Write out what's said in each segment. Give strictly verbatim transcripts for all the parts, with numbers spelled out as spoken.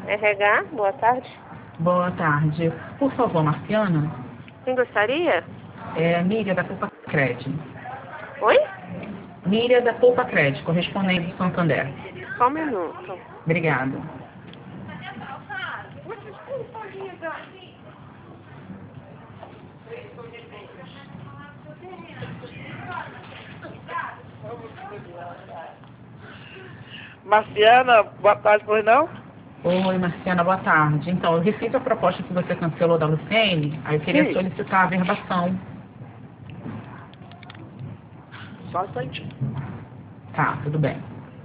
R H, boa tarde. Boa tarde. Por favor, Marciana. Quem gostaria? É Miriam da Poupa Cred. Oi? Miriam da Poupa Cred, correspondente do Santander. Só um minuto. Obrigada. Marciana, boa tarde, pois não? Oi, Marciana, boa tarde. Então, eu recebi a proposta que você cancelou da Lucene, aí eu queria Sim. solicitar a verbação. Só um instantinho. Tá, tudo bem.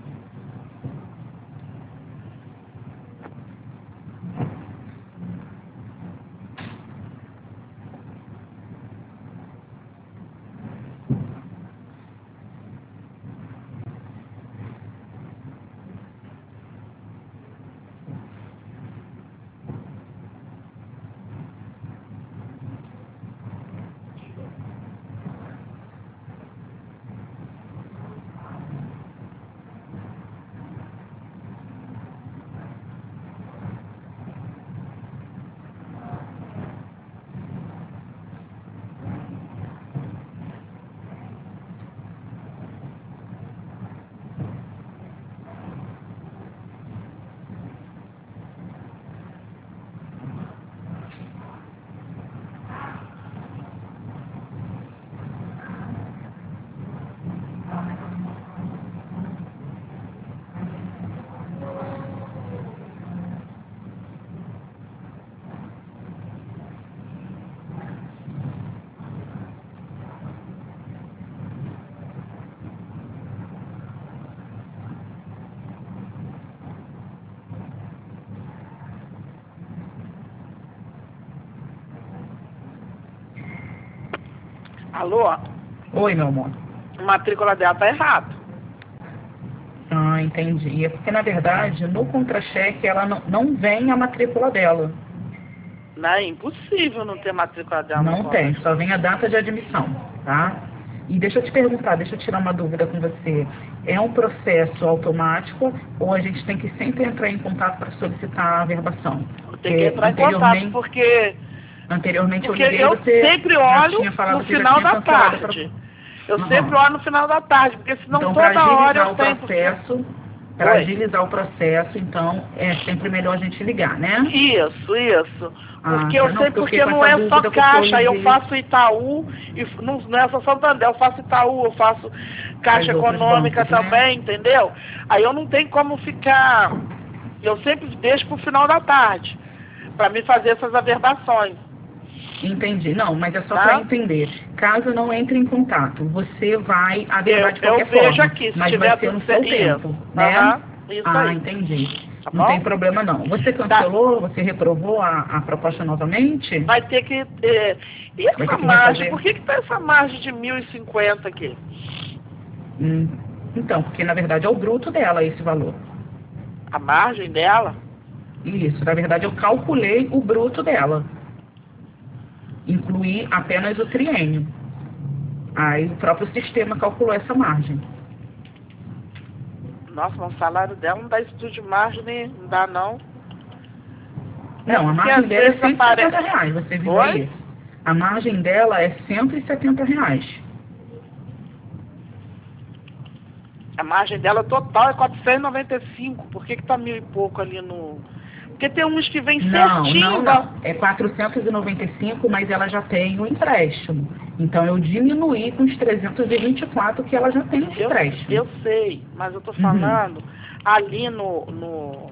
Alô? Oi, meu amor. A matrícula dela tá errada. Ah, entendi. É porque, na verdade, no contra-cheque, ela não, não vem a matrícula dela. Não é impossível não ter matrícula dela. Não no tem, contra. só vem a data de admissão, tá? E deixa eu te perguntar, deixa eu tirar uma dúvida com você. É um processo automático ou a gente tem que sempre entrar em contato para solicitar a verbação? Tem que Porque entrar em contato, anteriormente, porque, anteriormente porque eu liguei, eu você sempre já olho tinha falado no que já final tinha da cancelado a tarde. pro- Eu Aham. sempre olho no final da tarde, porque senão Então, para toda hora agilizar eu o tenho... porque- processo, para Oi? agilizar o processo, então, é sempre melhor a gente ligar, né? Isso, isso. Ah, Porque tá. eu Não, sei, porque eu porque fiquei com não essa é só dúvida porque eu caixa, eu liguei faço Itaú, e f- não, não é só Santander, eu faço Itaú, eu faço Caixa Faz outros Econômica bancos, né? também, entendeu? Aí eu não tenho como ficar, eu sempre deixo pro final da tarde, para me fazer essas averbações. Entendi. Não, mas é só Tá? para entender. Caso não entre em contato, você vai averbar Eu, de eu qualquer vejo forma, aqui, se mas tiver vai ser tudo no seu certo. tempo, Isso. né? Aham, isso Ah, aí. entendi. Tá Não tem bom? problema não. Você cancelou, você reprovou a, a proposta novamente? Vai ter que. Eh, e Vai essa ter que margem? refazer? Por que que tá essa margem de mil e cinquenta aqui? Hum, Então, porque na verdade é o bruto dela esse valor. A margem dela? Isso, na verdade eu calculei o bruto dela. Incluí apenas o triênio. Aí o próprio sistema calculou essa margem. Nossa, mas o salário dela não dá isso tudo de margem, nem não dá não. Não, a porque margem às dela é vezes cento e setenta apare- reais, você viu Oi? aí? A margem dela é cento e setenta reais. A margem dela total é quatrocentos e noventa e cinco. Por que que tá mil e pouco ali no... Porque tem uns que vem Não, certinho. não, da- não. É quatrocentos e noventa e cinco, mas ela já tem o empréstimo. Então eu diminuí com os trezentos e vinte e quatro que ela já tem de Eu, empréstimo. eu sei, mas eu tô Uhum. falando ali no, no...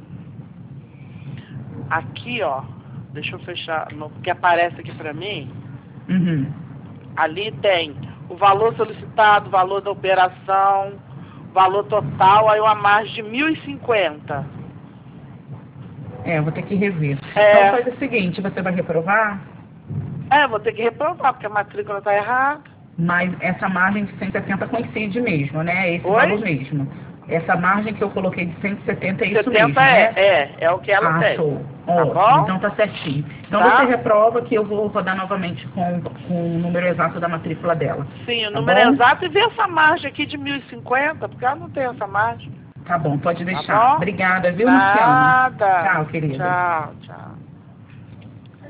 Aqui, ó. Deixa eu fechar. No, que aparece aqui pra mim. Uhum. Ali tem o valor solicitado, o valor da operação, valor total, aí uma margem de mil e cinquenta. É, eu vou ter que rever. É. Então faz o seguinte, você vai reprovar, É, vou ter que reprovar, porque a matrícula tá errada. mas essa margem de cento e setenta coincide mesmo, né? É esse Oi? valor mesmo. Essa margem que eu coloquei de cento e setenta é isso setenta mesmo, é, né? é, é o que ela Ah, tem. show. Tá Ótimo, bom? então tá certinho. Então Tá? você reprova que eu vou rodar novamente com, com o número exato da matrícula dela. Sim, o Tá número bom? exato e ver essa margem aqui de mil e cinquenta, porque ela não tem essa margem. Tá bom, pode Tá deixar. bom? Obrigada, viu, Luciana? Nada. Tchau, querida. Tchau, tchau.